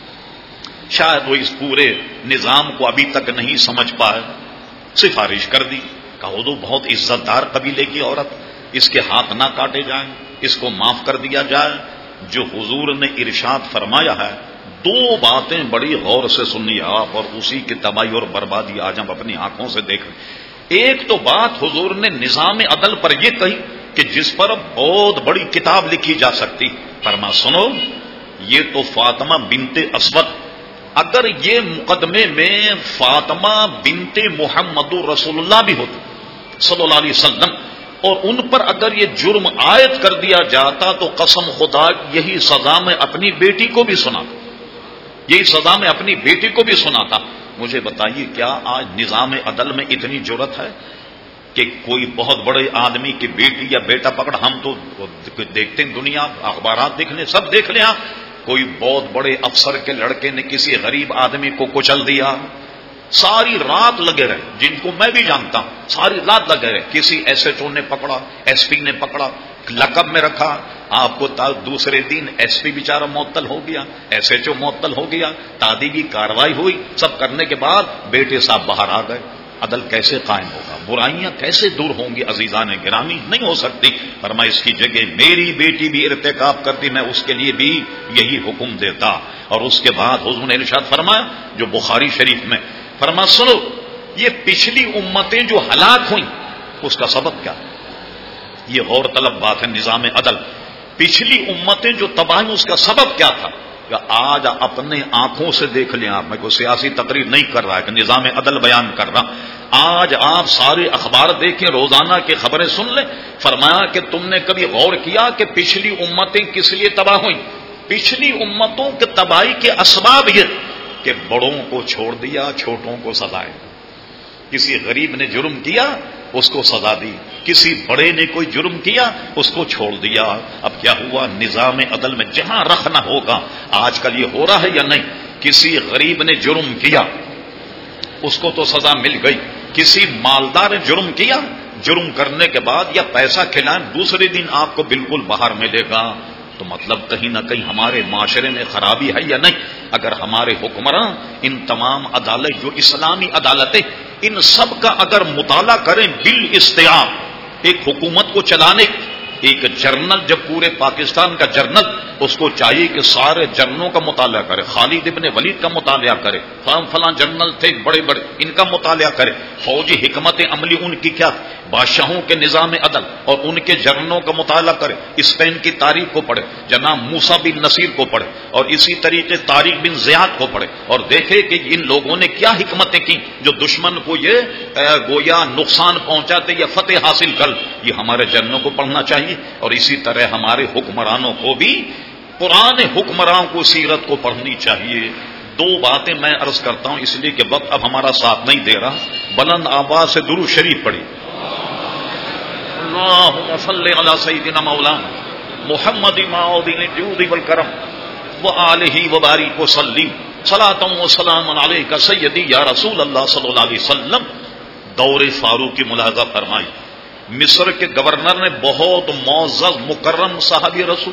شاید وہ اس پورے نظام کو ابھی تک نہیں سمجھ پائے، سفارش کر دی، کہا حضور بہت عزت دار قبیلے کی عورت، اس کے ہاتھ نہ کاٹے جائیں، اس کو معاف کر دیا جائے۔ جو حضور نے ارشاد فرمایا ہے، دو باتیں بڑی غور سے سنیے آپ، اور اسی کی تباہی اور بربادی آج ہم اپنی آنکھوں سے دیکھ رہے ہیں۔ ایک تو بات حضور نے نظام عدل پر یہ کہی کہ جس پر بہت بڑی کتاب لکھی جا سکتی، فرما سنو یہ تو فاطمہ بنت اسود، اگر یہ مقدمے میں فاطمہ بنت محمد رسول اللہ بھی ہوتی صلی اللہ علیہ وسلم، اور ان پر اگر یہ جرم عائد کر دیا جاتا تو قسم خدا یہی سزا میں اپنی بیٹی کو بھی سناتا، یہی سزا میں اپنی بیٹی کو بھی سناتا۔ مجھے بتائیے کیا آج نظام عدل میں اتنی جرأت ہے کہ کوئی بہت بڑے آدمی کی بیٹی یا بیٹا پکڑ، ہم تو دیکھتے ہیں دنیا، اخبارات دیکھ لیں، سب دیکھ لیں، کوئی بہت بڑے افسر کے لڑکے نے کسی غریب آدمی کو کچل دیا، ساری رات لگے رہے، جن کو میں بھی جانتا ہوں، ساری رات لگے رہے، کسی ایس ایچ او نے پکڑا، ایس پی نے پکڑا، لقب میں رکھا، آپ کو دوسرے دن ایس پی بیچارہ معطل ہو گیا، ایس ایچ او معطل ہو گیا، تعدیبی کارروائی ہوئی، سب کرنے کے بعد بیٹے صاحب باہر آ گئے۔ عدل کیسے قائم ہوگا؟ برائیاں کیسے دور ہوں گی؟ عزیزان گرامی نہیں ہو سکتی، پر میں اس کی جگہ میری بیٹی بھی ارتکاب کرتی، میں اس کے لیے بھی یہی حکم دیتا۔ اور اس کے بعد حضور نے ارشاد فرمایا جو بخاری شریف میں، فرما سنو یہ پچھلی امتیں جو ہلاک ہوئیں اس کا سبب کیا؟ یہ غور طلب بات ہے، نظام عدل، پچھلی امتیں جو تباہ ہوئیں اس کا سبب کیا تھا؟ کہ آج اپنے آنکھوں سے دیکھ لیں آپ، میں کوئی سیاسی تقریر نہیں کر رہا کہ نظام عدل بیان کر رہا، آج آپ سارے اخبار دیکھیں، روزانہ کی خبریں سن لیں. فرمایا کہ تم نے کبھی غور کیا کہ پچھلی امتیں کس لیے تباہ ہوئیں؟ پچھلی امتوں کے تباہی کے اسباب یہ کہ بڑوں کو چھوڑ دیا، چھوٹوں کو سزا دی. کسی غریب نے جرم کیا اس کو سزا دی، کسی بڑے نے کوئی جرم کیا اس کو چھوڑ دیا. اب کیا ہوا؟ نظام عدل میں جہاں رکھنا ہوگا، آج کل یہ ہو رہا ہے یا نہیں؟ کسی غریب نے جرم کیا اس کو تو سزا مل گئی، کسی مالدار نے جرم کیا، جرم کرنے کے بعد یا پیسہ کھلائیں دوسرے دن آپ کو بالکل باہر ملے گا. تو مطلب کہیں نہ کہیں ہمارے معاشرے میں خرابی ہے یا نہیں؟ اگر ہمارے حکمراں ان تمام عدالت جو اسلامی عدالتیں ان سب کا اگر مطالعہ کریں بالاستیاب، ایک حکومت کو چلانے ایک جرنل جب پورے پاکستان کا جرنل، اس کو چاہیے کہ سارے جرنلوں کا مطالعہ کرے، خالد ابن ولید کا مطالعہ کرے، فلاں جرنل تھے بڑے بڑے ان کا مطالعہ کرے، فوجی حکمت عملی ان کی کیا، بادشاہوں کے نظام عدل اور ان کے جرنلوں کا مطالعہ کرے، اسپین کی تاریخ کو پڑھے، جناب موسیٰ بن نصیر کو پڑھے، اور اسی طریقے طارق بن زیاد کو پڑھے، اور دیکھے کہ ان لوگوں نے کیا حکمتیں کی جو دشمن کو یہ گویا نقصان پہنچاتے یا فتح حاصل کر. یہ ہمارے جرنلوں کو پڑھنا چاہیے. اور اسی طرح ہمارے حکمرانوں کو بھی پرانے حکمرانوں کو سیرت کو پڑھنی چاہیے. دو باتیں میں عرض کرتا ہوں اس لیے کہ وقت اب ہمارا ساتھ نہیں دے رہا. بلند آواز سے درود شریف پڑھی. اللہم صلی علی سیدنا مولانا محمد معاذ الجود والکرم وآلہ وبارک وسلم صلاۃ وسلام علیک سیدی یا رسول اللہ صلی اللہ علیہ وسلم. دور فاروق کی ملاحظہ فرمائی. مصر کے گورنر نے بہت معزز مکرم صحابی رسول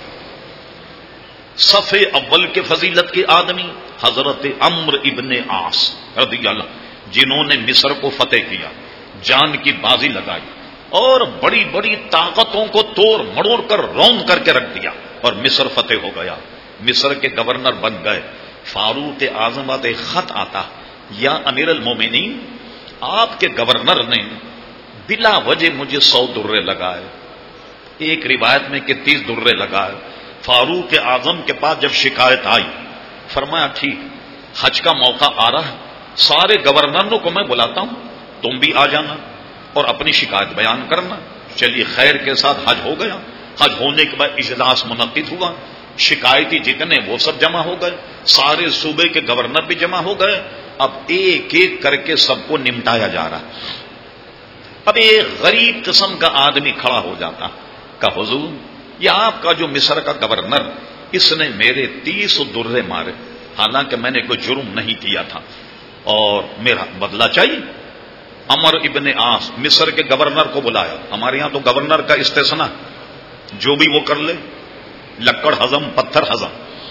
صف اول کے فضیلت کے آدمی حضرت عمرو ابن عاص رضی اللہ، جنہوں نے مصر کو فتح کیا، جان کی بازی لگائی اور بڑی بڑی طاقتوں کو توڑ مڑوڑ کر رون کر کے رکھ دیا اور مصر فتح ہو گیا. مصر کے گورنر بن گئے. فاروق اعظم کا ایک خط آتا، یا امیر المومنین آپ کے گورنر نے بلا وجہ مجھے 100 درے لگائے، ایک روایت میں کہ 30 درے لگائے. فاروق اعظم کے پاس جب شکایت آئی فرمایا ٹھیک، حج کا موقع آ رہا ہے، سارے گورنروں کو میں بلاتا ہوں، تم بھی آ جانا اور اپنی شکایت بیان کرنا. چلیے خیر کے ساتھ حج ہو گیا. حج ہونے کے بعد اجلاس منعقد ہوا، شکایتی جتنے وہ سب جمع ہو گئے، سارے صوبے کے گورنر بھی جمع ہو گئے. اب ایک ایک کر کے سب کو نمٹایا جا رہا. اب ایک غریب قسم کا آدمی کھڑا ہو جاتا کہ حضور یہ آپ کا جو مصر کا گورنر، اس نے میرے 30 درے مارے، حالانکہ میں نے کوئی جرم نہیں کیا تھا اور میرا بدلہ چاہیے. عمر ابن عاص مصر کے گورنر کو بلایا. ہمارے یہاں تو گورنر کا استثنا جو بھی وہ کر لے، لکڑ ہضم پتھر ہضم.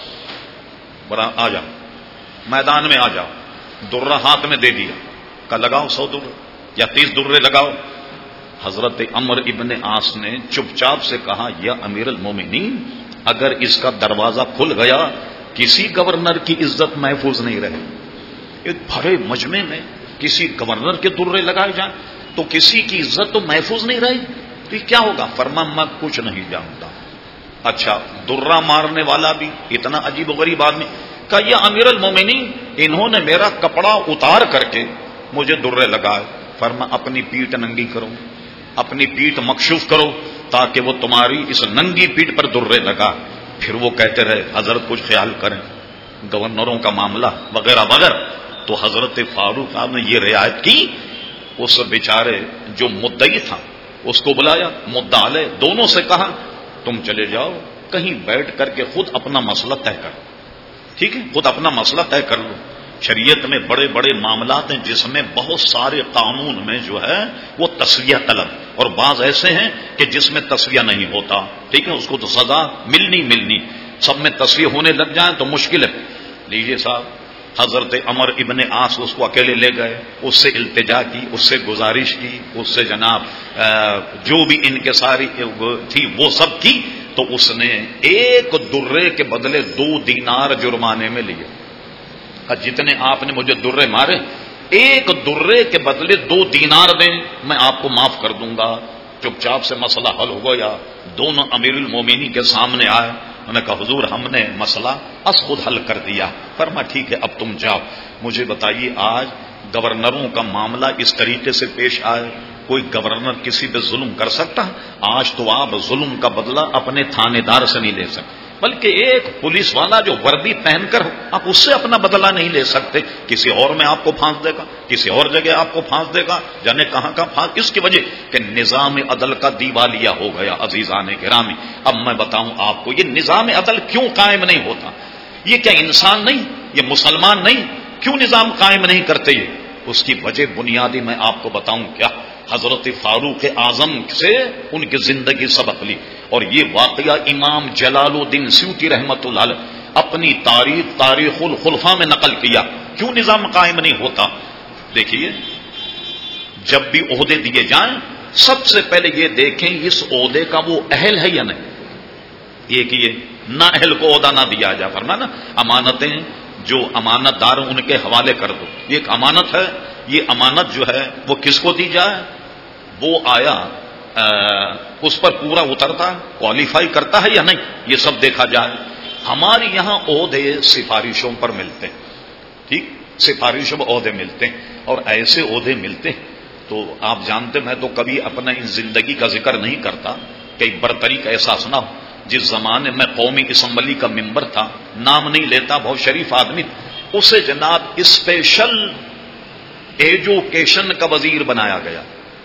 برا آ جاؤ میدان میں، آ جاؤ. درہ ہاتھ میں دے دیا کہ لگاؤ 100 درے یا 30 درے لگاؤ. حضرت عمر ابن عاص نے چپ چاپ سے کہا یا امیر المومنین، اگر اس کا دروازہ کھل گیا کسی گورنر کی عزت محفوظ نہیں رہے. ایک بڑے مجمع میں کسی گورنر کے درے لگائے جائیں تو کسی کی عزت تو محفوظ نہیں رہی. تو کیا ہوگا؟ فرمایا میں کچھ نہیں جانتا. اچھا درہ مارنے والا بھی اتنا عجیب و غریب آدمی کہ یا امیر المومنین انہوں نے میرا کپڑا اتار کر کے مجھے درے لگائے. فرمایا اپنی پیٹھ ننگی کرو، اپنی پیٹھ مکشوف کرو تاکہ وہ تمہاری اس ننگی پیٹھ پر درے لگا. پھر وہ کہتے رہے حضرت کچھ خیال کریں، گورنروں کا معاملہ وغیرہ وغیرہ. تو حضرت فاروق صاحب نے یہ رعایت کی. اس بیچارے جو مدعی تھا اس کو بلایا، مدعا علیہ دونوں سے کہا تم چلے جاؤ کہیں بیٹھ کر کے خود اپنا مسئلہ طے کرو. ٹھیک ہے، خود اپنا مسئلہ طے کر لو. شریعت میں بڑے بڑے معاملات ہیں جس میں بہت سارے قانون میں جو ہے وہ تسویہ طلب، اور بعض ایسے ہیں کہ جس میں تسویہ نہیں ہوتا. ٹھیک ہے، اس کو تو سزا ملنی. سب میں تسویہ ہونے لگ جائیں تو مشکل ہے. لیجیے صاحب، حضرت عمر ابن عاص اس کو اکیلے لے گئے، اس سے التجا کی، اس سے گزارش کی، اس سے جناب جو بھی ان کے ساری تھی وہ سب کی. تو اس نے ایک درے کے بدلے 2 دینار جرمانے میں لیے. جتنے آپ نے مجھے درے مارے، ایک درے کے بدلے 2 دینار دیں، میں آپ کو معاف کر دوں گا. چپ چاپ سے مسئلہ حل ہو گیا. دونوں امیر المومنین کے سامنے آئے. انہوں نے کہا حضور ہم نے مسئلہ بس خود حل کر دیا. فرما ٹھیک ہے اب تم جاؤ. مجھے بتائیے آج گورنروں کا معاملہ اس طریقے سے پیش آئے, کوئی گورنر کسی پہ ظلم کر سکتا؟ آج تو آپ ظلم کا بدلہ اپنے تھانے دار سے نہیں لے سکتے, بلکہ ایک پولیس والا جو وردی پہن کر آپ اس سے اپنا بدلہ نہیں لے سکتے. کسی اور میں آپ کو پھانس دے گا, کسی اور جگہ آپ کو پھانس دے گا, جانے کہاں کا پھانس. اس کی وجہ کہ نظام عدل کا دیوالیہ ہو گیا. عزیزان گرامی, اب میں بتاؤں آپ کو یہ نظام عدل کیوں قائم نہیں ہوتا. یہ کیا انسان نہیں, یہ مسلمان نہیں, کیوں نظام قائم نہیں کرتے؟ یہ اس کی وجہ بنیادی میں آپ کو بتاؤں کیا. حضرت فاروق اعظم سے ان کی زندگی سبق لی, اور یہ واقعہ امام جلال الدین سیوطی رحمت اللہ علیہ اپنی تاریخ الخلفاء میں نقل کیا. کیوں نظام قائم نہیں ہوتا؟ دیکھیے, جب بھی عہدے دیے جائیں سب سے پہلے یہ دیکھیں اس عہدے کا وہ اہل ہے یا نہیں. یہ کہ یہ نہ اہل کو عہدہ نہ دیا جائے. فرمانا امانتیں جو امانت دار ان کے حوالے کر دو. یہ ایک امانت ہے, یہ امانت جو ہے وہ کس کو دی جائے؟ وہ آیا اس پر پورا اترتا, کوالیفائی کرتا ہے یا نہیں, یہ سب دیکھا جائے. ہمارے یہاں عہدے سفارشوں پر ملتے ہیں, ٹھیک, سفارشوں پر عہدے ملتے ہیں, اور ایسے عہدے ملتے ہیں تو آپ جانتے, میں تو کبھی اپنا ان زندگی کا ذکر نہیں کرتا کہ برتری کا احساس نہ ہو. جس زمانے میں قومی اسمبلی کا ممبر تھا, نام نہیں لیتا, بہت شریف آدمی, اسے جناب اسپیشل ایجوکیشن کا وزیر بنایا گیا.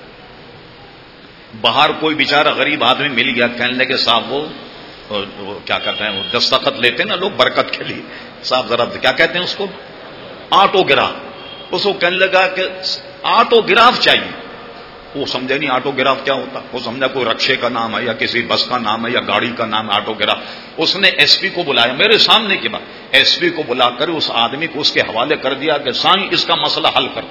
باہر کوئی بیچارہ غریب آدمی مل گیا, کہنے لگے صاحب وہ کیا کہتے ہیں, وہ دستخط لیتے نا لوگ برکت کے لیے, صاحب ذرا کیا کہتے ہیں اس کو, آٹوگراف. اس کو کہنے لگا کہ آٹوگراف چاہیے. وہ سمجھے نہیں آٹوگراف کیا ہوتا, وہ سمجھا کوئی رکشے کا نام ہے یا کسی بس کا نام ہے یا گاڑی کا نام ہے آٹوگراف. اس نے ایس پی کو بلایا میرے سامنے کے بعد, ایس پی کو بلا کر اس آدمی کو اس کے حوالے کر دیا کہ سائیں اس کا مسئلہ حل کر.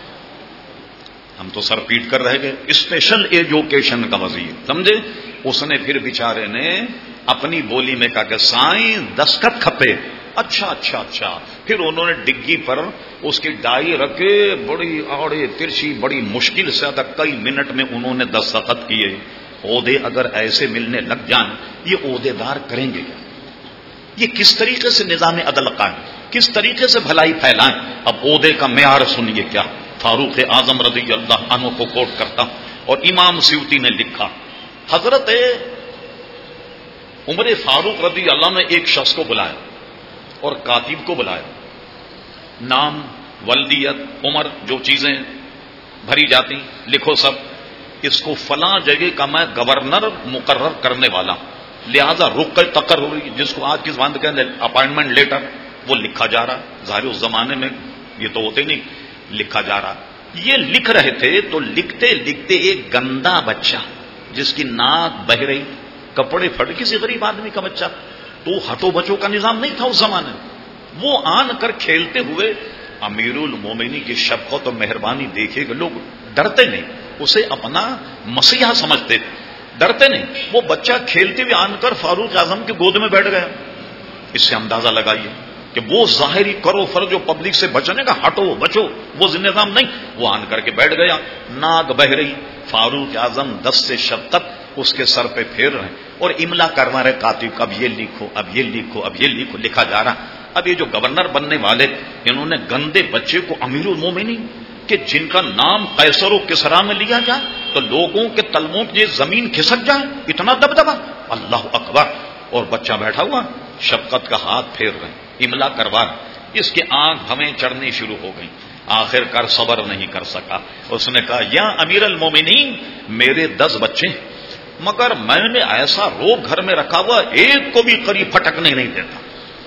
ہم تو سر پیٹ کر رہ گئے, اسپیشل ایجوکیشن کا وزیر, سمجھے. اس نے پھر بیچارے نے اپنی بولی میں کہا کہ سائیں دستخط کھپے. اچھا اچھا اچھا. پھر انہوں نے ڈگی پر اس کی ڈائی رکھے, بڑی آڑے ترچھی, بڑی مشکل سے تک کئی منٹ میں انہوں نے دستخط کیے. عہدے اگر ایسے ملنے لگ جائیں یہ عہدے دار کریں گے کیا؟ یہ کس طریقے سے نظام عدل قائم, کس طریقے سے بھلائی پھیلائیں. اب عہدے کا معیار سنیے کیا. فاروق اعظم رضی اللہ عنہ کو کوٹ کرتا ہوں, اور امام سیوطی نے لکھا, حضرت عمر فاروق رضی اللہ نے ایک شخص کو بلایا اور کاتب کو بلایا, نام, ولدیت, عمر, جو چیزیں بھری جاتی لکھو سب. اس کو فلاں جگہ کا میں گورنر مقرر کرنے والا, لہذا رک تقرری, جس کو آج کی زبان میں کہتے ہیں اپائنٹمنٹ لیٹر, وہ لکھا جا رہا. ظاہر اس زمانے میں یہ تو ہوتے نہیں, لکھا جا رہا. یہ لکھ رہے تھے تو لکھتے لکھتے ایک گندا بچہ جس کی ناک بہ رہی, کپڑے پھٹ, کسی غریب آدمی کا بچہ, تو ہٹو بچوں کا نظام نہیں تھا اس زمانے میں, وہ آن کر کھیلتے ہوئے امیر المومنین کی شفقت اور مہربانی دیکھے کہ لوگ ڈرتے نہیں, اسے اپنا مسیحا سمجھتے, ڈرتے نہیں. وہ بچہ کھیلتے ہوئے آن کر فاروق اعظم کی گود میں بیٹھ گیا. اس سے اندازہ لگائیے کہ وہ ظاہری کرو فر جو پبلک سے بچنے کا, ہٹو بچو, وہ نظام نہیں. وہ آن کر کے بیٹھ گیا, ناک بہ رہی. فاروق اعظم 10 سے شب تک اس کے سر پہ پھیر رہے اور املا کروا رہے کاتب, اب یہ لکھو, اب یہ لکھو, اب یہ لکھو, لکھا جا رہا. اب یہ جو گورنر بننے والے انہوں نے گندے بچے کو امیر المومنین کہ جن کا نام قیصر و کسریٰ میں لیا جائے تو لوگوں کے تلموں کی زمین کھسک جائے, اتنا دبدبا, اللہ اکبر. اور بچہ بیٹھا ہوا شفقت کا ہاتھ پھیر رہے, املا کروا رہے. اس کی آنکھ ہمیں چڑھنی شروع ہو گئی. آخر کار صبر نہیں کر سکا, اس نے کہا یا امیر المومنین میرے 10 بچے, مگر میں نے ایسا روب گھر میں رکھا ہوا ایک کو بھی قریب پھٹکنے نہیں دیتا.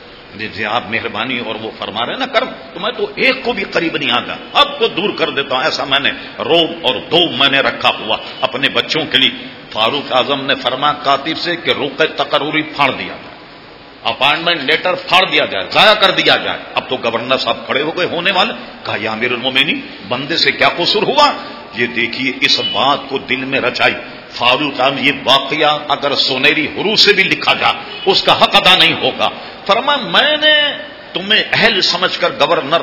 جی آپ مہربانی اور وہ فرما رہے نا کرم, تو میں تو ایک کو بھی قریب نہیں آتا, اب کو دور کر دیتا ہوں. ایسا میں نے روب اور دوب میں نے رکھا ہوا اپنے بچوں کے لیے. فاروق اعظم نے فرما کاتب سے کہ رقع تقرری پھاڑ دیا جائے, اپائنٹمنٹ لیٹر پھاڑ دیا جائے, ضائع کر دیا جائے. اب تو گورنر صاحب کھڑے ہو گئے ہونے والے. کہا یا امیر المومنین بندے سے کیا قصور ہوا. یہ دیکھیے اس بات کو دل میں رچائی فاروق اعظم, یہ واقعہ اگر سنہری حروف سے بھی لکھا جائے اس کا حق ادا نہیں ہوگا. فرما میں نے تمہیں اہل سمجھ کر گورنر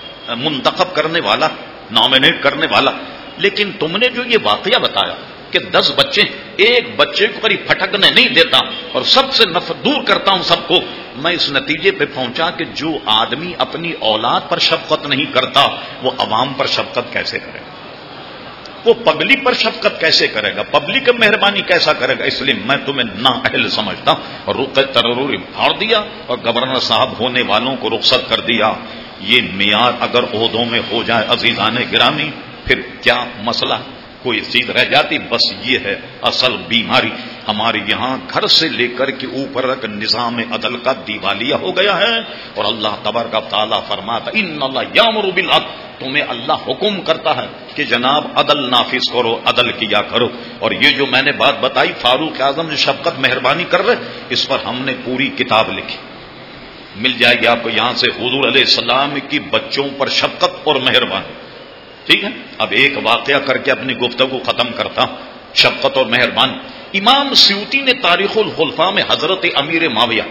منتخب کرنے والا, نامینیٹ کرنے والا, لیکن تم نے جو یہ واقعہ بتایا کہ 10 بچے, ایک بچے کو قریب پھٹکنے نہیں دیتا اور سب سے دور کرتا ہوں سب کو, میں اس نتیجے پہ پہنچا کہ جو آدمی اپنی اولاد پر شفقت نہیں کرتا وہ عوام پر شفقت کیسے کرے گا؟ وہ پبلک پر شفقت کیسے کرے گا؟ پبلک کی مہربانی کیسا کرے گا؟ اس لیے میں تمہیں نااہل سمجھتا ہوں اور رخ ترروری پھاڑ دیا اور گورنر صاحب ہونے والوں کو رخصت کر دیا. یہ معیار اگر عہدوں میں ہو جائے عزیزان گرامی پھر کیا مسئلہ کوئی چیز رہ جاتی؟ بس یہ ہے اصل بیماری. ہمارے یہاں گھر سے لے کر کے اوپر تک نظام عدل کا دیوالیہ ہو گیا ہے. اور اللہ تبارک و تعالیٰ فرماتا ان اللہ یامر بالعدل، تمہیں اللہ حکم کرتا ہے کہ جناب عدل نافذ کرو، عدل کیا کرو. اور یہ جو میں نے بات بتائی فاروق اعظم نے شفقت مہربانی کر رہے، اس پر ہم نے پوری کتاب لکھی، مل جائے گی آپ کو یہاں سے. حضور علیہ السلام کی بچوں پر شفقت اور مہربانی. ٹھیک ہے، اب ایک واقعہ کر کے اپنی گفتگو ختم کرتا ہوں. شفقت اور مہربانی. امام سیوطی نے تاریخ الخلفاء میں حضرت امیر معاویہ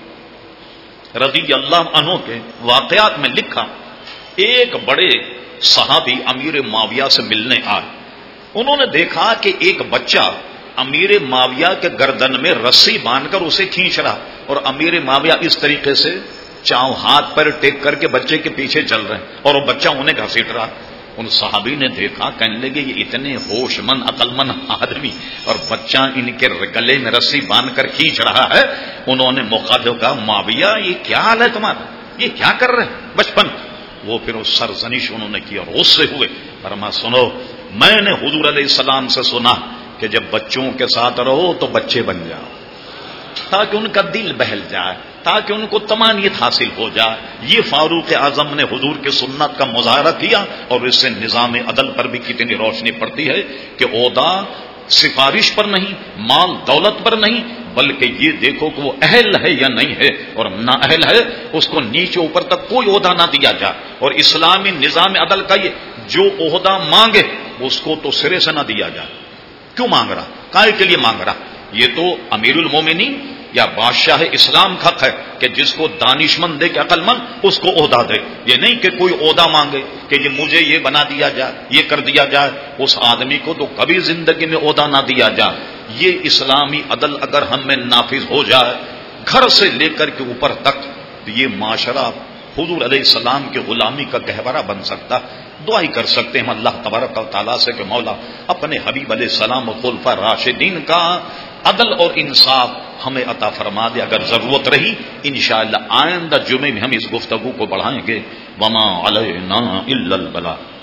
رضی اللہ عنہ کے واقعات میں لکھا، ایک بڑے صحابی امیر معاویہ سے ملنے آئے. انہوں نے دیکھا کہ ایک بچہ امیر معاویہ کے گردن میں رسی باندھ کر اسے کھینچ رہا، اور امیر معاویہ اس طریقے سے چاؤ ہاتھ پر ٹیک کر کے بچے کے پیچھے چل رہے ہیں اور وہ بچہ انہیں گھسیٹ رہا. ان صحابی نے دیکھا، کہنے لگے یہ اتنے ہوش مند عقل مند آدمی اور بچہ ان کے گلے میں رسی باندھ کر کھینچ رہا ہے. انہوں نے مخاطب کہا معاویہ یہ کیا حال ہے تمہارا، یہ کیا کر رہے ہیں بچپن؟ وہ پھر اس سرزنش انہوں نے کی اور غصے ہوئے. فرما سنو، میں نے حضور علیہ السلام سے سنا کہ جب بچوں کے ساتھ رہو تو بچے بن جاؤ، تاکہ ان کا دل بہل جائے، تاکہ ان کو طمانینت حاصل ہو جائے. یہ فاروق اعظم نے حضور کی سنت کا مظاہرہ کیا، اور اس سے نظام عدل پر بھی کتنی روشنی پڑتی ہے کہ عہدہ سفارش پر نہیں، مال دولت پر نہیں، بلکہ یہ دیکھو کہ وہ اہل ہے یا نہیں ہے، اور نہ اہل ہے اس کو نیچے اوپر تک کوئی عہدہ نہ دیا جائے. اور اسلامی نظام عدل کا یہ جو عہدہ مانگے اس کو تو سرے سے نہ دیا جائے. کیوں مانگ رہا؟ کائے کے لیے مانگ رہا؟ یہ تو امیر المومنین یا بادشاہ اسلام کا حق ہے کہ جس کو دانش مند دے کے عقل مند اس کو عہدہ دے. یہ نہیں کہ کوئی عہدہ مانگے کہ یہ مجھے یہ بنا دیا جائے، یہ کر دیا جائے، اس آدمی کو تو کبھی زندگی میں عہدہ نہ دیا جائے. یہ اسلامی عدل اگر ہم میں نافذ ہو جائے گھر سے لے کر کے اوپر تک، تو یہ معاشرہ حضور علیہ السلام کے غلامی کا گہورہ بن سکتا. دعا ہی کر سکتے ہیں اللہ تبارک و تعالیٰ سے کہ مولا اپنے حبیب علیہ السلام و خلفاء راشدین کا عدل اور انصاف ہمیں عطا فرما دے. اگر ضرورت رہی انشاءاللہ آئندہ جمعے میں ہم اس گفتگو کو بڑھائیں گے. وما علینا الا البلاغ.